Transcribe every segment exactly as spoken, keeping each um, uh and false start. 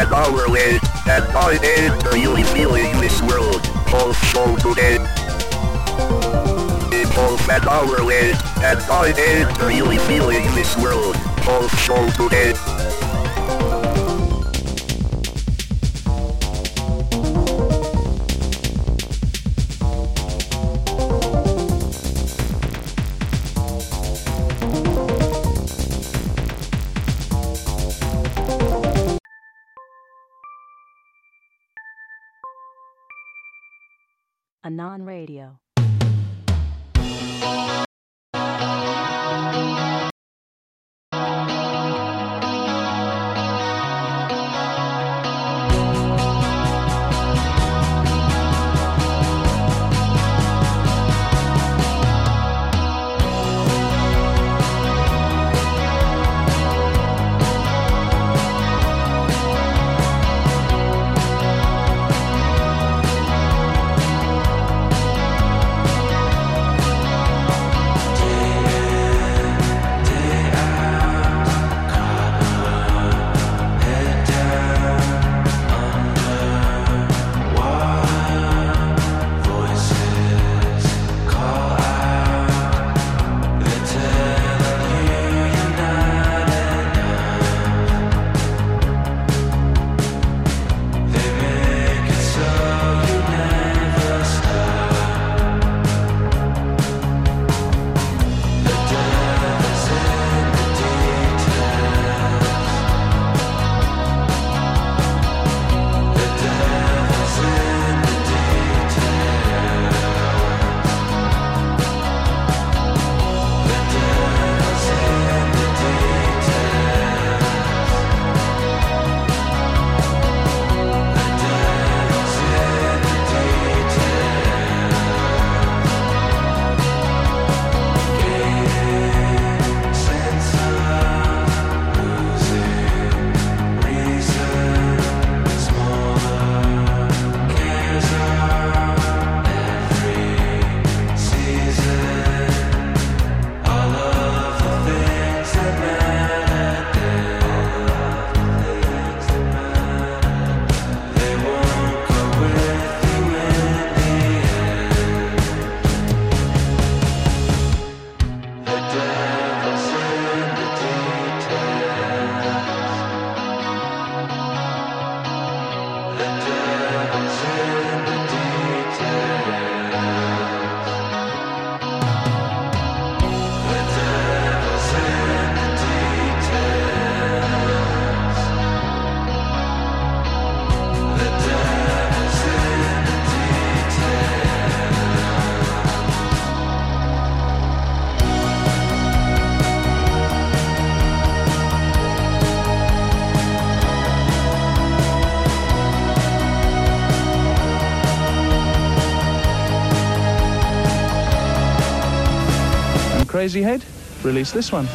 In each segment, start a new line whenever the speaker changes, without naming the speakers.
that our way, and I enter you feeling this world, also today. Both that our way, and I enter you feeling this world, also today.
Anon Radio.
Crazy Head released this one.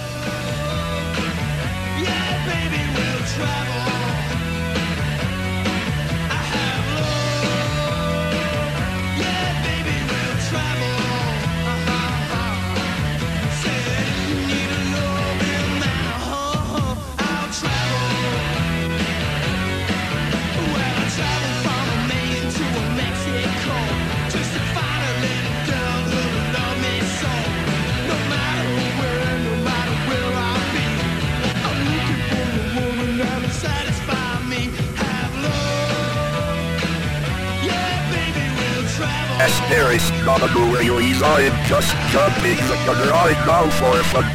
There is not a go where you ease. I'm just jumping the gun right now for fun.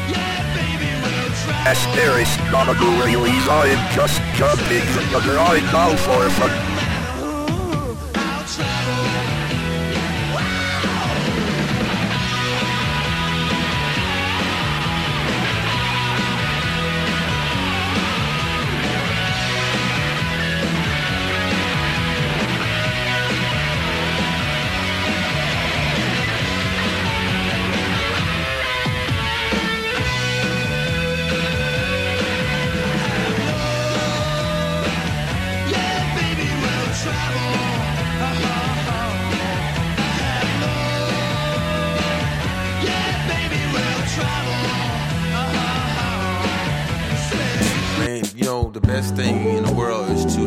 As there is not a go where you ease. I'm just jumping the gun right now for fun.
The best thing in the world is to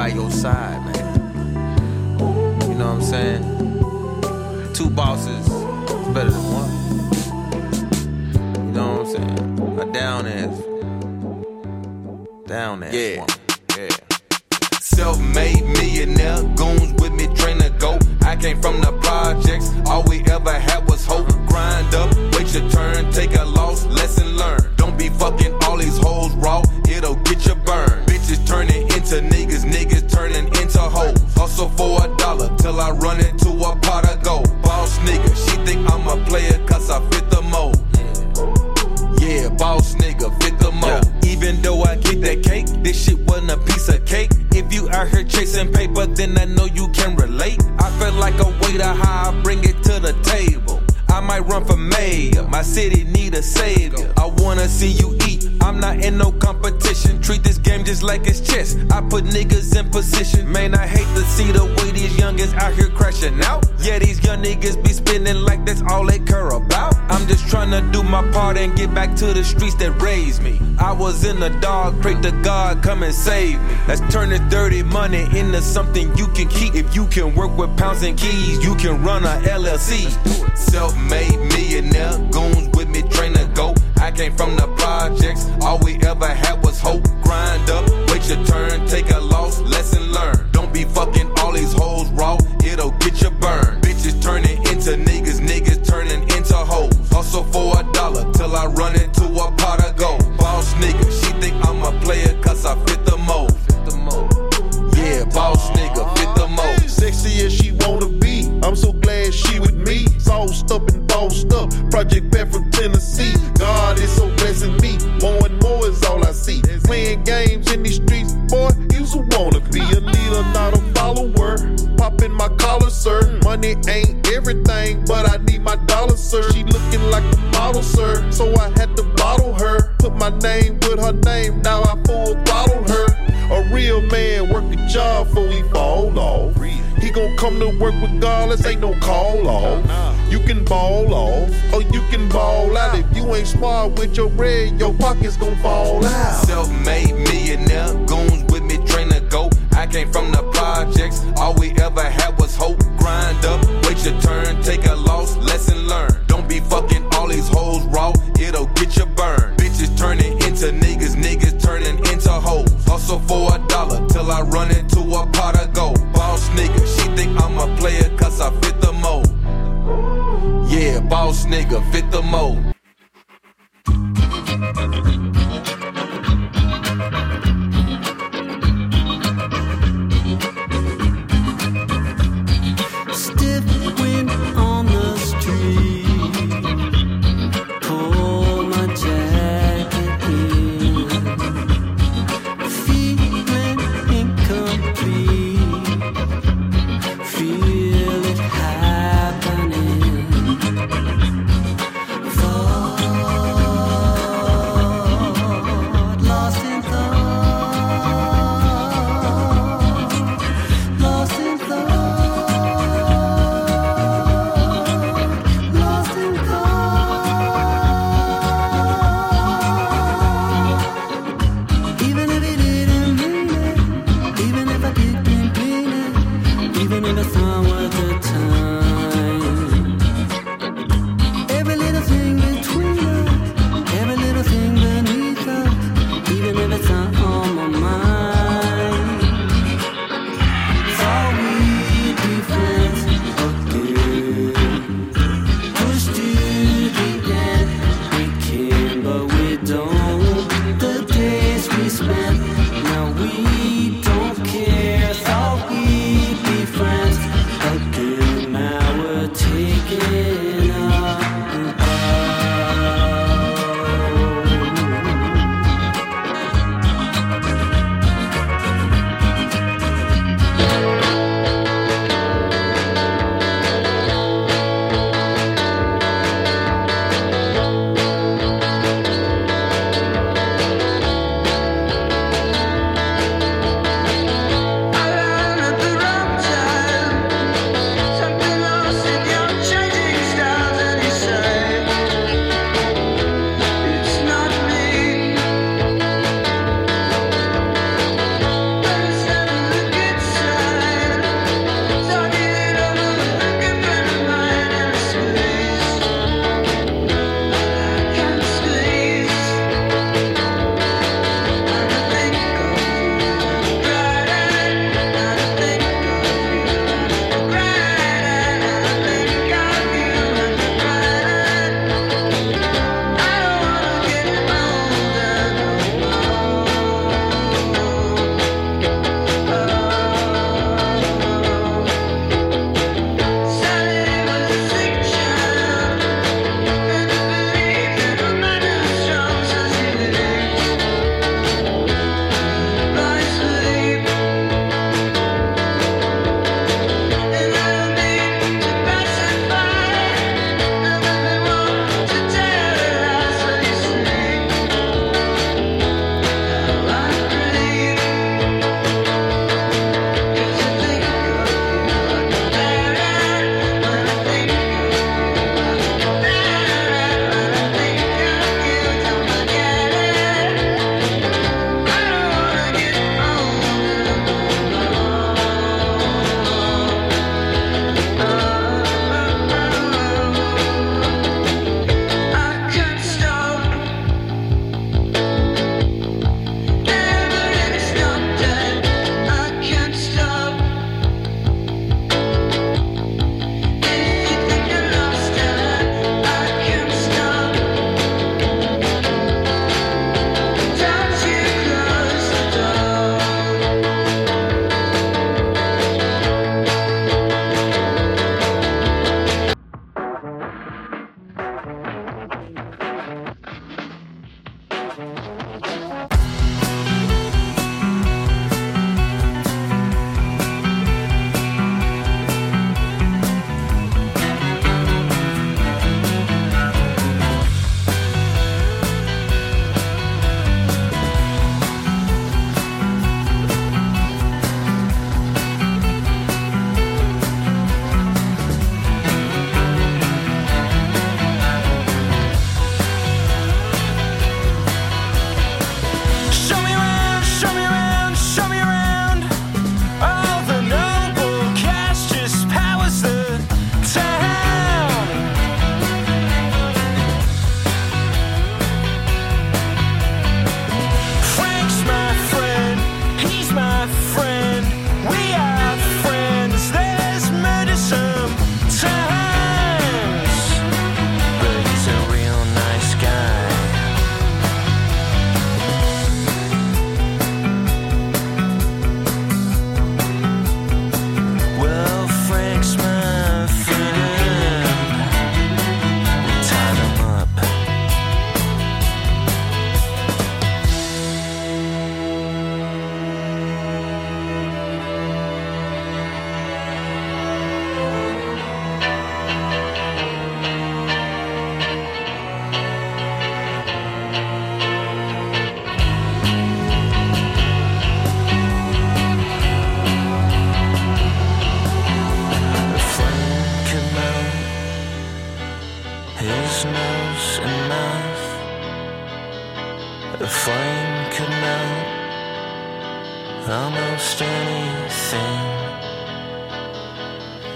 by your side, man. You know what I'm saying? Two bosses is better than one. You know what I'm saying? A down ass, down ass
yeah.
woman. Yeah.
Self-made millionaire, goons with me, train to go. I came from the projects, all we ever had was hope. Grind up, wait your turn, take a loss, lesson learned. Don't be fucking all these hoes raw, it'll get you burned. Bitches turning into niggas, niggas turning into hoes. Hustle for a dollar till I run into a pot of gold. Boss nigga, she think I'm a player cause I fit the mold. Yeah, boss nigga, fit the mold. Yeah. Even though I get that cake, this shit wasn't a piece of cake. If you out here chasing paper, then I know you can relate. I feel like a waiter, how I bring it to the table. I might run for mayor, my city need a savior. I wanna see you eat, I'm not in no competition. Treat this game just like it's chess, I put niggas in position. Man, I hate to see the way these youngins out here crashing out. Yeah, these young niggas be spinning like that's all they care about. I'm just tryna do my part and get back to the streets that raised me. I was in the dark, pray to God, come and save me. Let's turn this dirty money into something you can keep. If you can work with pounds and keys, you can run a L L C. Self-made millionaire, goons with me, train to go. I came from the projects, all we ever had was hope. Grind up, wait your turn, take a loss, lesson learned. Don't be fucking all these hoes raw, it'll get you burned. Bitches turning into niggas, niggas turning into hoes. Hustle for a dollar till I run into a pot of gold. Boss nigga, she think I'm a player cause I fit the mold. Fit the mold. Yeah, boss nigga, fit the mold.
Sexy as she wanna be, I'm so glad she with me. Sauced up and bossed up, project back from Tennessee. God is so blessing me, more and more is all I see. Playing games in these streets, boy, you's a wanna be. A leader, not a follower. Popping my collar, sir. Money ain't everything, but I need my dollar, sir. She looking like a model, sir, so I had to bottle her. Put my name with her name, now I full throttle her. A real man work a job before he fall off. He gon' come to work regardless, ain't no call off. You can ball off, or you can ball out. If you ain't smart with your bread, your pockets gon' fall out.
Self-made millionaire, goons with me, train to go. I came from the projects, all we ever had was hope. Grind up, wait your turn, take a loss, lesson learned. Don't be fucking all these hoes raw, it'll get you burned. Bitches turning into niggas, niggas turning into hoes. Hustle for a dollar till I run into a pot of gold. Boss nigga, she think I'm a player cause I fit the mold. Yeah, boss nigga, fit the mold.
Stiff wind on the street, pull my jacket in, feeling incomplete, feel it happening, fall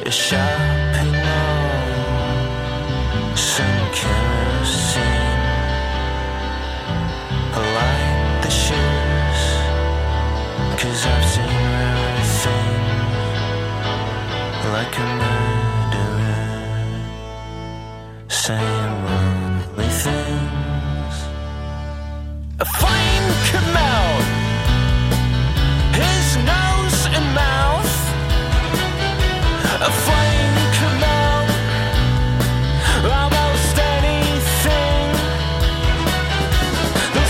a shopping mall, some kerosene. I like the shoes, 'cause I've seen rare things, like a murderer saying lovely things. A flame come out, his nose and mouth. A flame come out, almost anything. Those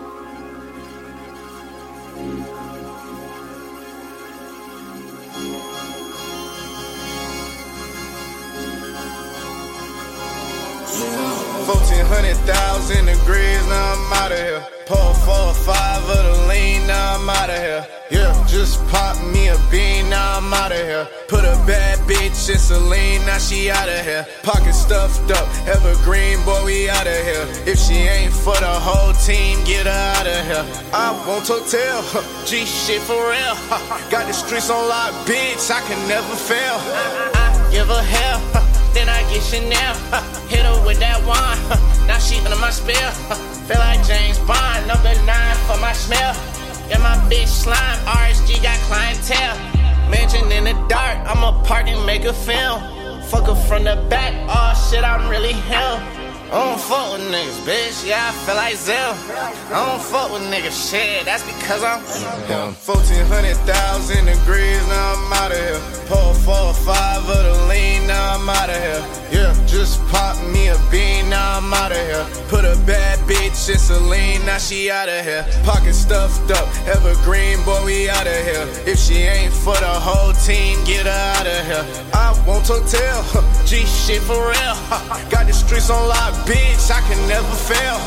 fourteen hundred thousand degrees, now I'm out of here. Pour four or five of the lean, now I'm out of here. Yeah, just pop me a bean, now I'm out of here. Put a bad bitch in Celine, now she out of here. Pocket stuffed up, evergreen, boy, we out of here. If she ain't for the whole team, get her out of here. I won't hotel, G shit for real. Got the streets on lock, bitch, I can never fail. I give her hell, then I get Chanel. Hit her with that wine, now she under my spell. Feel like James Bond, number nine for my smell. Yeah, my bitch slime, R S G got clientele. Mansion in the dark, I'ma park and make a film. Fuck her from the back, oh shit, I'm really him. I don't fuck with niggas, bitch, yeah, I feel like Zell. I don't fuck with niggas, shit, that's because I'm him. fourteen hundred thousand degrees, now I'm out of here. Pour four or five of the lean, now I'm out of here. Yeah, just pop me a bean, now I'm out of here. Put a bad bitch in Celine, now she out of here. Pocket stuffed up, evergreen, boy, we out of here. If she ain't for the whole team, get her out of here. I won't hotel, G shit for real. Got the streets on lock, bitch, I can never fail.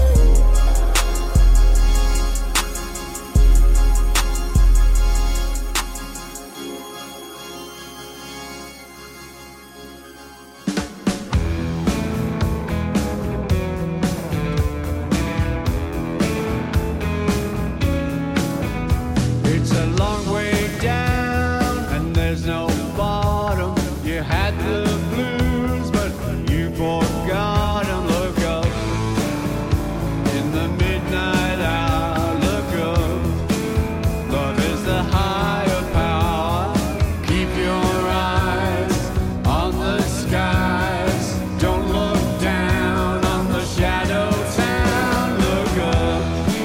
It's a long way down and there's no bottom. You had the blues, but you forgot 'em. Look up in the midnight hour. Look up. Love is the higher power. Keep your eyes on the skies. Don't look down on the shadow town. Look up.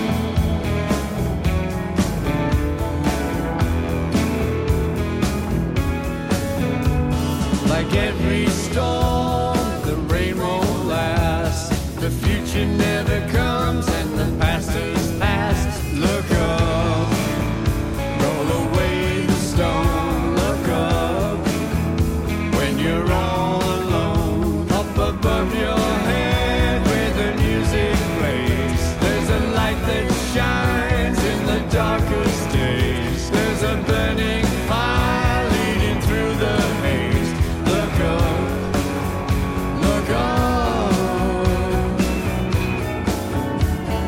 Like every storm, the rain won't last. The future never comes and the past is past. Look up, roll away the stone. Look up, when you're all alone. Up above your head where the music plays. There's a light that shines in the darkest days. There's a burning fire leading through the haze. Look up, look up.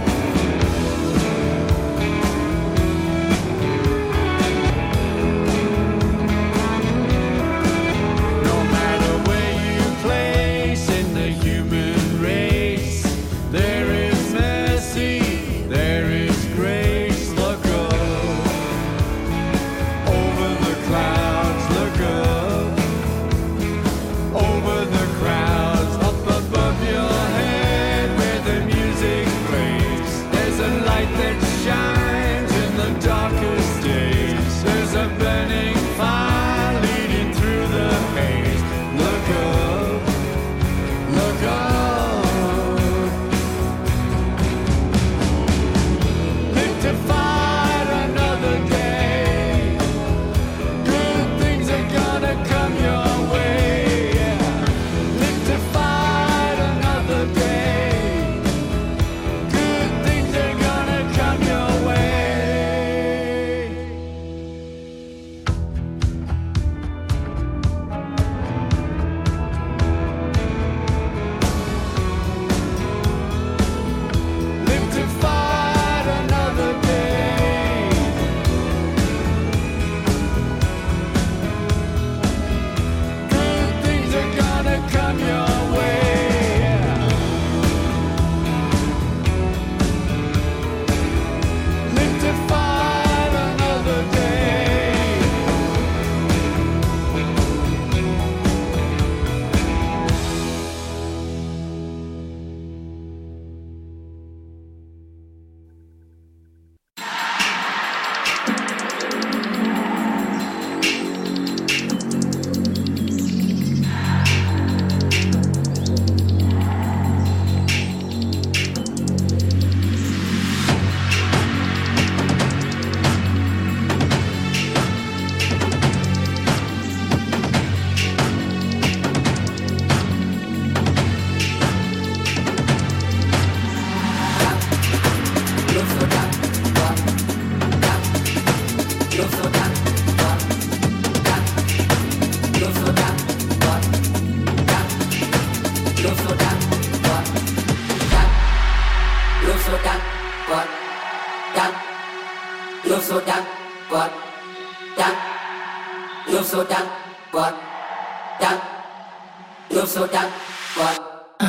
Love so that, what? That. Love so that, what?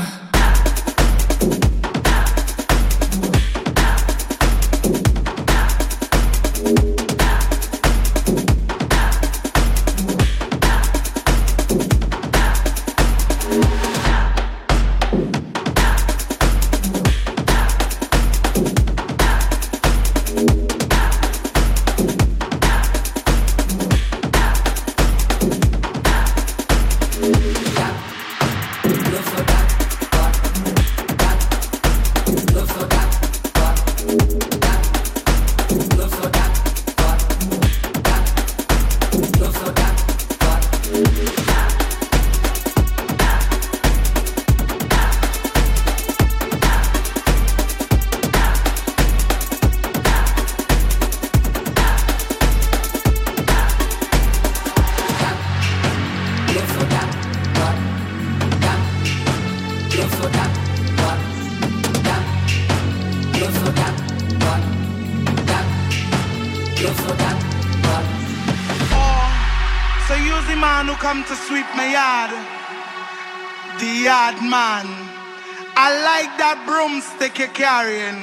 Come to sweep my yard, the yard man. I like that broomstick you're carrying.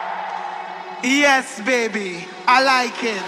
Yes, baby, I like it.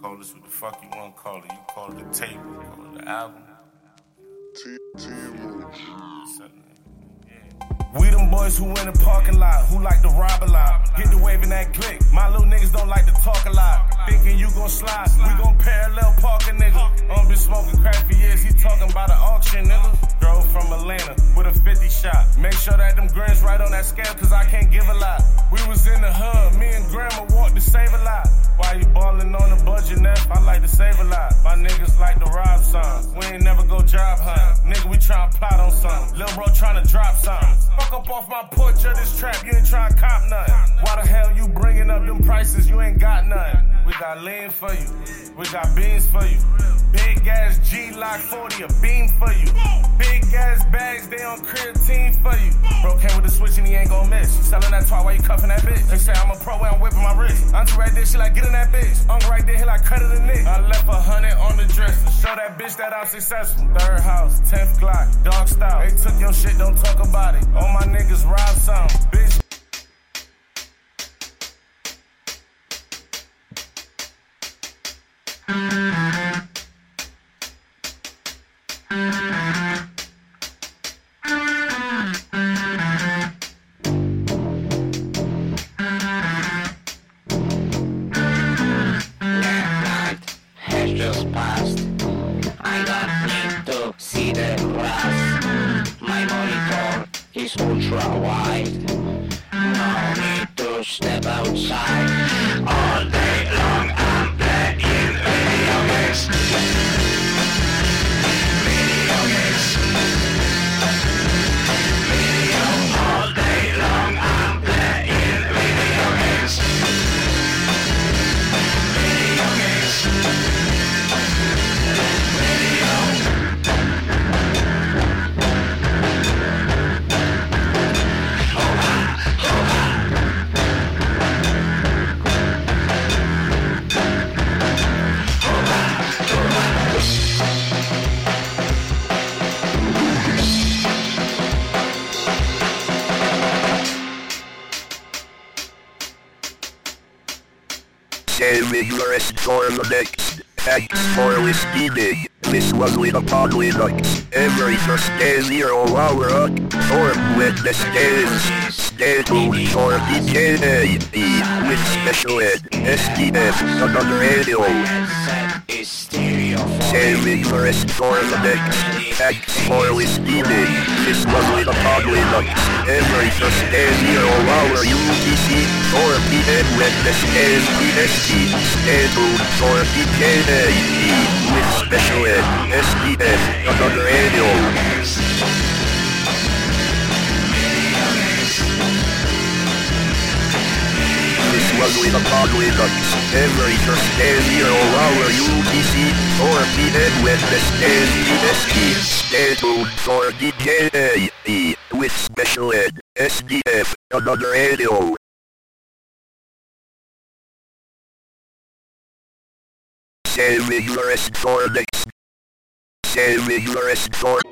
call this what the fuck you want to call it. You call it the tape, you call it the album. We them boys who in the parking lot, who like to rob a lot. Get the wave in that click. My little niggas don't like to talk a lot. Thinking you gon' slide, we gon' parallel park a nigga. I'm been smoking crack for years, he talking about an auction, nigga. Drove from Atlanta with a fifty shot. Make sure that them grins right on that scale, cause I can't give a lot. We was in the hood, me and grandma walked to save a lot. Why you ballin' on the budget, Neff? I like to save a lot. My niggas like to rob some. We ain't never go job hunt. Nigga, we tryna plot on something. Lil' bro tryna drop something. Fuck up off my porch of this trap, you ain't tryna cop nothing. Why the hell you bringing up them prices, you ain't got nothing. We got lean for you, we got beans for you. Big ass G-Lock forty, a beam for you. Big ass bags, they on creatine for you. Bro came with the switch and he ain't gon' miss. Selling that twat while you cuffing that bitch. They say I'm a pro when I'm whipping my wrist. Auntie right there, she like, get in that bitch. Uncle right there, he like, cut it a nick. I left a hundred on the dresser. Show that bitch that I'm successful. Third house, tenth Glock, dog style. They took your shit, don't talk about it. All my niggas rob some, bitch.
Ultra wide, no need to step outside. All day long I'm playing video games. Video games. Video. All day long I'm playing video games. Video games.
Saving the rest for the next. Thanks for listening. This was with a pod Linux. Every Thursday zero hour up. Form Wednesdays. Stay tuned for D J A with special ed. S D F another radio. Saving the rest for the next. Thanks for listening. This was with a pod Linux. Every Thursday zero hour U T C. four P M Wednesdays P S T. Stay tuned for D J A with special ed. S D F another radio. This was with a pod Linux. Every Thursday zero hour U T C. four P M Wednesdays P S T. Stay tuned for D J A with special ed. S D F another radio. Saving the rest for next. Saving the rest for